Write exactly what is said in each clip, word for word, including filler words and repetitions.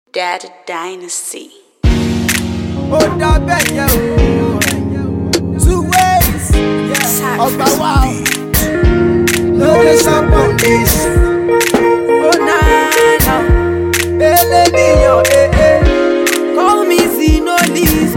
Dad Dynasty. Oh, that bad, yeah. Two ways, yeah. Of my wow. Location on this. Oh, nah, nah. Hey, lady, yo, eh, eh. Call me Zinolis.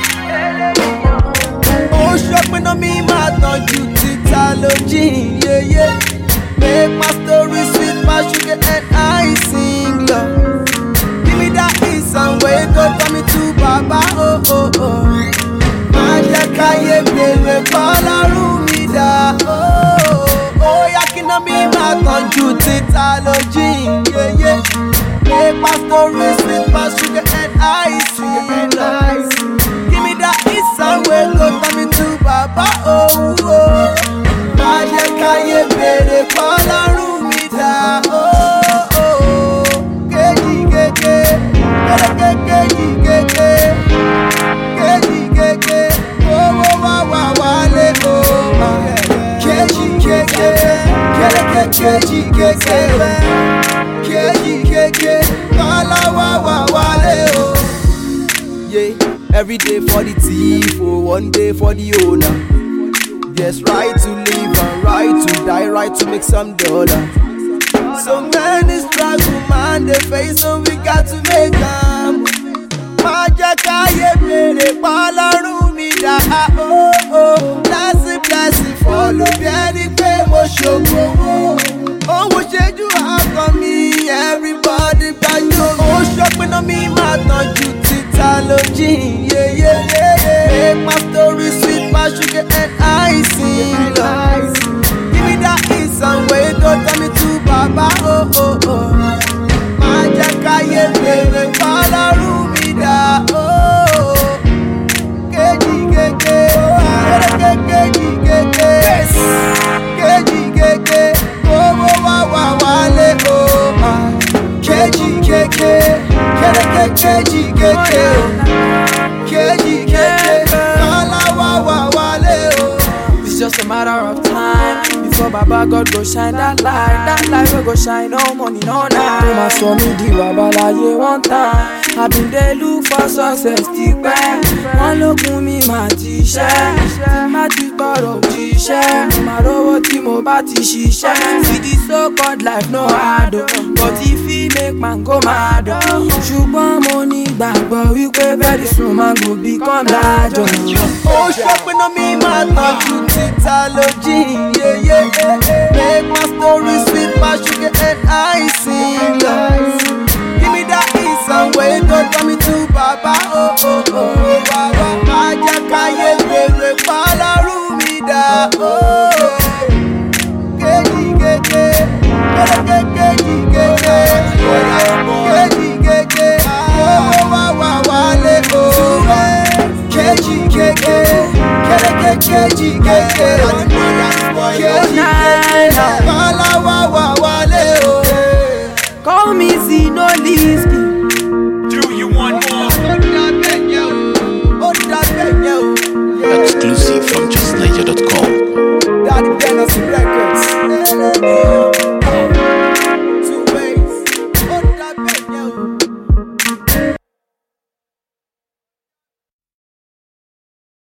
Oh, shopping on me, my don't you titology, yeah, yeah. Make my story sweet, my sugar, and I sing love. That is some way go tell me to Baba, oh, oh, oh. Maja kaye bele pala rumida, oh, oh. Yakina mi makonju titalogy, yeah, yeah. Make my story sweet, my sugar and ice, and ice. Give me that is some way go tell me to Baba, oh, oh. Maja kaye bele pala rumida, oh, oh. Keji, keji. Yeah, every day for the thief, oh, one day for the owner. Yes, right to live and right to die, right to make some dollar. So many struggles, man, they face, so we got to make them. Maja kaye bere pala rumida, oh oh. Blessing, blessing, follow very famous show. Oh, what should you have on me? Everybody but you. Oh, shopping on me, my don't you titology, yeah, yeah, yeah, yeah. Make my story sweet, my sugar and icing, love. Give me that is some way, go tell me to Baba, oh, oh, oh. Maja kaye bere pala rumida, oh. Keji, keji, keji, keji, keji, keji, oh, oh, wa, wa, wale, oh. Keji, keji, keji, keji, keji, keji, keji, kala, wa, wa, wale, oh. It's just a matter of time before Baba God go shine that light. That light will go shine, no money, no night. They must show me the Babalaye one time. I been they look for success, stick back. One look at me, my t-shirt. My t-shirt, t-shirt. My robot, my body, she shine. See this so-called life, no hard. But if he make man go mad, Shugba money back, but we go very soon, man go become large. Oh, shopping on me, man, not to titology, yeah, yeah, yeah. Make my story sweet, my sugar and icing, love. Give me that is some way, go tell me to Baba, oh, oh, oh, Baba. Maja kaye bere pala rumida, oh. Keji, keji, keji, keji, keji, keji, oh, wa, wa, wale, oh. Keji, keji, keji, keji, keji, keji, pala, wa, wa, wale, oh. Call me Zinolis. Do you want more? Oh, that, Exclusive from just niger dot com. Daddy Dynasty.